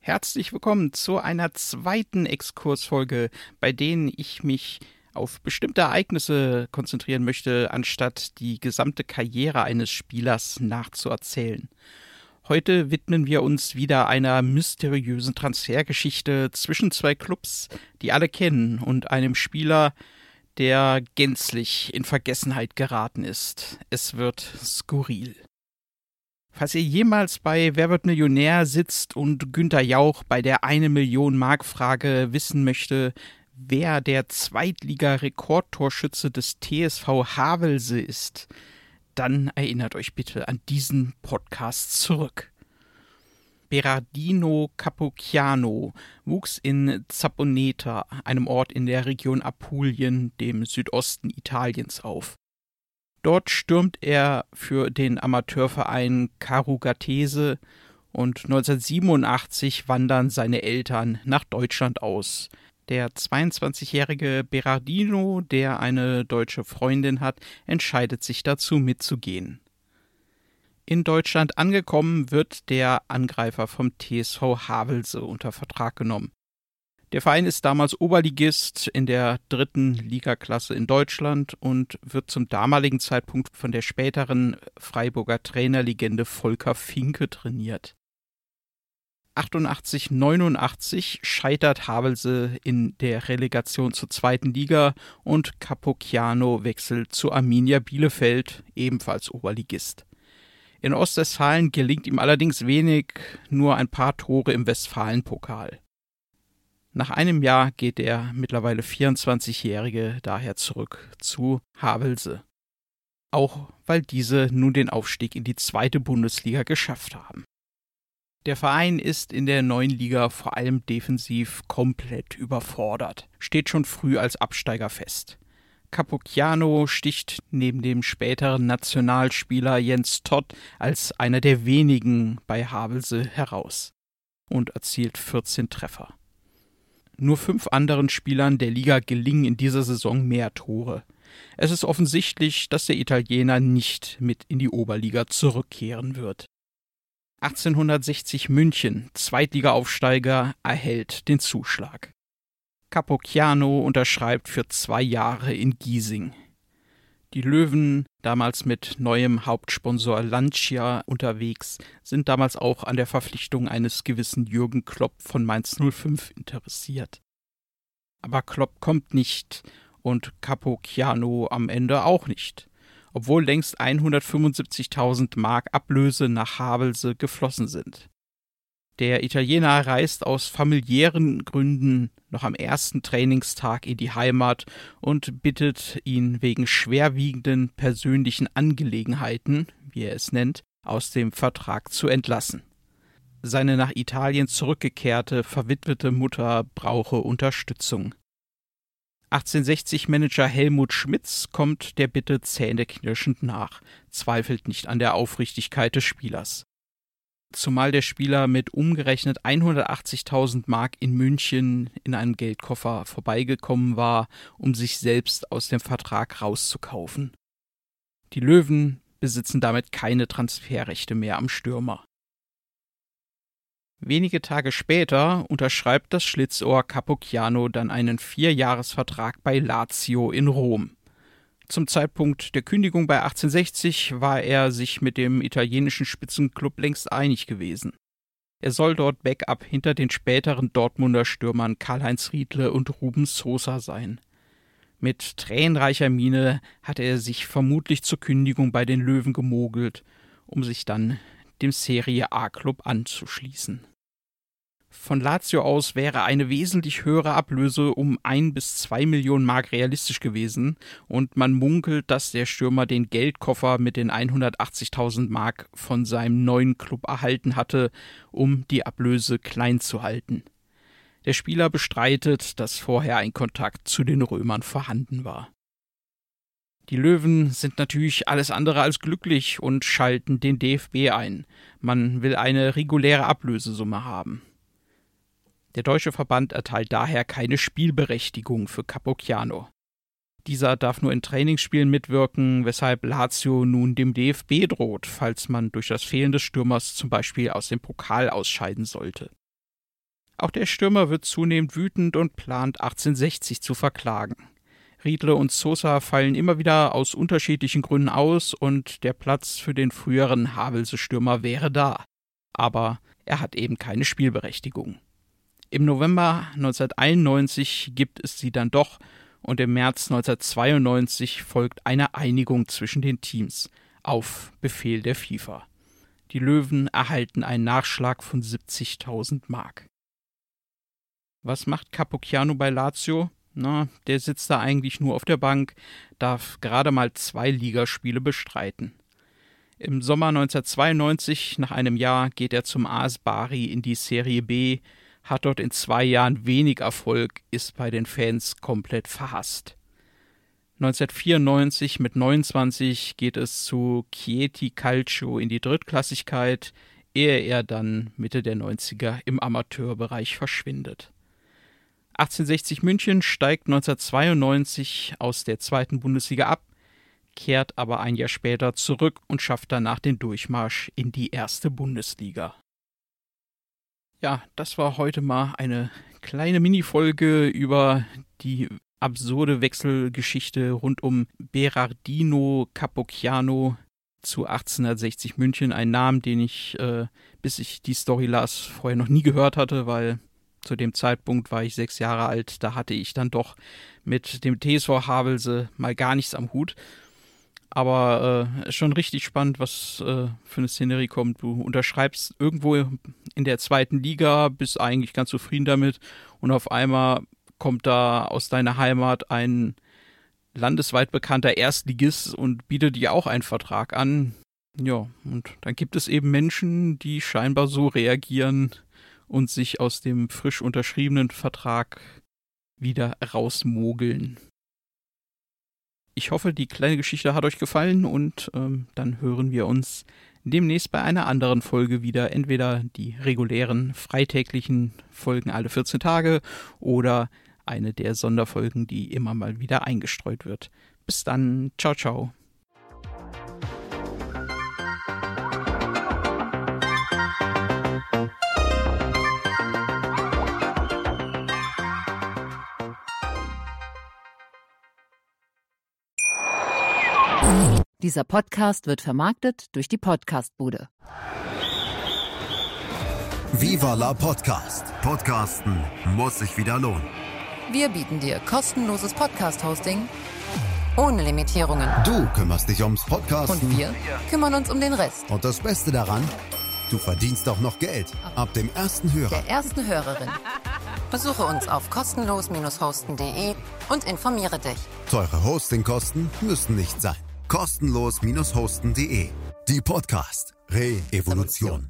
Herzlich willkommen zu einer zweiten Exkursfolge, bei denen ich mich auf bestimmte Ereignisse konzentrieren möchte, anstatt die gesamte Karriere eines Spielers nachzuerzählen. Heute widmen wir uns wieder einer mysteriösen Transfergeschichte zwischen zwei Clubs, die alle kennen, und einem Spieler, der gänzlich in Vergessenheit geraten ist. Es wird skurril. Falls ihr jemals bei Wer wird Millionär sitzt und Günther Jauch bei der 1 Million Mark Frage wissen möchte, wer der Zweitliga-Rekordtorschütze des TSV Havelse ist, dann erinnert euch bitte an diesen Podcast zurück. Berardino Capocchiano wuchs in Zapponeta, einem Ort in der Region Apulien, dem Südosten Italiens, auf. Dort stürmt er für den Amateurverein Carugatese und 1987 wandern seine Eltern nach Deutschland aus. Der 22-jährige Berardino, der eine deutsche Freundin hat, entscheidet sich dazu mitzugehen. In Deutschland angekommen, wird der Angreifer vom TSV Havelse unter Vertrag genommen. Der Verein ist damals Oberligist in der 3. Ligaklasse in Deutschland und wird zum damaligen Zeitpunkt von der späteren Freiburger Trainerlegende Volker Finke trainiert. 88/89 scheitert Havelse in der Relegation zur 2. Liga und Capocchiano wechselt zu Arminia Bielefeld, ebenfalls Oberligist. In Ostwestfalen gelingt ihm allerdings wenig, nur ein paar Tore im Westfalenpokal. Nach einem Jahr geht der mittlerweile 24-Jährige daher zurück zu Havelse. Auch weil diese nun den Aufstieg in die 2. Bundesliga geschafft haben. Der Verein ist in der neuen Liga vor allem defensiv komplett überfordert, steht schon früh als Absteiger fest. Capocchiano sticht neben dem späteren Nationalspieler Jens Todt als einer der wenigen bei Havelse heraus und erzielt 14 Treffer. Nur 5 anderen Spielern der Liga gelingen in dieser Saison mehr Tore. Es ist offensichtlich, dass der Italiener nicht mit in die Oberliga zurückkehren wird. 1860 München, Zweitligaaufsteiger, erhält den Zuschlag. Capocchiano unterschreibt für 2 Jahre in Giesing. Die Löwen, damals mit neuem Hauptsponsor Lancia unterwegs, sind damals auch an der Verpflichtung eines gewissen Jürgen Klopp von Mainz 05 interessiert. Aber Klopp kommt nicht und Capocchiano am Ende auch nicht, obwohl längst 175.000 Mark Ablöse nach Havelse geflossen sind. Der Italiener reist aus familiären Gründen noch am ersten Trainingstag in die Heimat und bittet ihn wegen schwerwiegenden persönlichen Angelegenheiten, wie er es nennt, aus dem Vertrag zu entlassen. Seine nach Italien zurückgekehrte, verwitwete Mutter brauche Unterstützung. 1860-Manager Helmut Schmitz kommt der Bitte zähneknirschend nach, zweifelt nicht an der Aufrichtigkeit des Spielers. Zumal der Spieler mit umgerechnet 180.000 Mark in München in einem Geldkoffer vorbeigekommen war, um sich selbst aus dem Vertrag rauszukaufen. Die Löwen besitzen damit keine Transferrechte mehr am Stürmer. Wenige Tage später unterschreibt das Schlitzohr Capocchiano dann einen 4-Jahres-Vertrag bei Lazio in Rom. Zum Zeitpunkt der Kündigung bei 1860 war er sich mit dem italienischen Spitzenklub längst einig gewesen. Er soll dort Backup hinter den späteren Dortmunder Stürmern Karl-Heinz Riedle und Ruben Sosa sein. Mit tränenreicher Miene hatte er sich vermutlich zur Kündigung bei den Löwen gemogelt, um sich dann dem Serie A-Club anzuschließen. Von Lazio aus wäre eine wesentlich höhere Ablöse um 1 bis 2 Millionen Mark realistisch gewesen und man munkelt, dass der Stürmer den Geldkoffer mit den 180.000 Mark von seinem neuen Club erhalten hatte, um die Ablöse klein zu halten. Der Spieler bestreitet, dass vorher ein Kontakt zu den Römern vorhanden war. Die Löwen sind natürlich alles andere als glücklich und schalten den DFB ein. Man will eine reguläre Ablösesumme haben. Der deutsche Verband erteilt daher keine Spielberechtigung für Capocchiano. Dieser darf nur in Trainingsspielen mitwirken, weshalb Lazio nun dem DFB droht, falls man durch das Fehlen des Stürmers zum Beispiel aus dem Pokal ausscheiden sollte. Auch der Stürmer wird zunehmend wütend und plant 1860 zu verklagen. Riedle und Sosa fallen immer wieder aus unterschiedlichen Gründen aus und der Platz für den früheren Havelse-Stürmer wäre da. Aber er hat eben keine Spielberechtigung. Im November 1991 gibt es sie dann doch und im März 1992 folgt eine Einigung zwischen den Teams auf Befehl der FIFA. Die Löwen erhalten einen Nachschlag von 70.000 Mark. Was macht Capocchiano bei Lazio? Der sitzt da eigentlich nur auf der Bank, darf gerade mal 2 Ligaspiele bestreiten. Im Sommer 1992, nach einem Jahr, geht er zum AS Bari in die Serie B, hat dort in 2 Jahren wenig Erfolg, ist bei den Fans komplett verhasst. 1994 mit 29 geht es zu Chieti Calcio in die Drittklassigkeit, ehe er dann Mitte der 90er im Amateurbereich verschwindet. 1860 München steigt 1992 aus der 2. Bundesliga ab, kehrt aber ein Jahr später zurück und schafft danach den Durchmarsch in die 1. Bundesliga. Ja, das war heute mal eine kleine Minifolge über die absurde Wechselgeschichte rund um Berardino Capocchiano zu 1860 München. Ein Namen, den ich, bis ich die Story las, vorher noch nie gehört hatte, weil zu dem Zeitpunkt war ich 6 Jahre alt, da hatte ich dann doch mit dem TSV Havelse mal gar nichts am Hut. Aber schon richtig spannend, was für eine Szenerie kommt. Du unterschreibst irgendwo in der 2. Liga, bist eigentlich ganz zufrieden damit und auf einmal kommt da aus deiner Heimat ein landesweit bekannter Erstligist und bietet dir auch einen Vertrag an. Ja, und dann gibt es eben Menschen, die scheinbar so reagieren und sich aus dem frisch unterschriebenen Vertrag wieder rausmogeln. Ich hoffe, die kleine Geschichte hat euch gefallen und dann hören wir uns demnächst bei einer anderen Folge wieder. Entweder die regulären freitäglichen Folgen alle 14 Tage oder eine der Sonderfolgen, die immer mal wieder eingestreut wird. Bis dann. Ciao, ciao. Dieser Podcast wird vermarktet durch die Podcastbude. Viva la Podcast. Podcasten muss sich wieder lohnen. Wir bieten dir kostenloses Podcast-Hosting ohne Limitierungen. Du kümmerst dich ums Podcasten. Und wir kümmern uns um den Rest. Und das Beste daran, du verdienst auch noch Geld. Ab dem ersten Hörer. Der ersten Hörerin. Besuche uns auf kostenlos-hosten.de und informiere dich. Teure Hostingkosten müssen nicht sein. Kostenlos-hosten.de. Die Podcast Re-Evolution.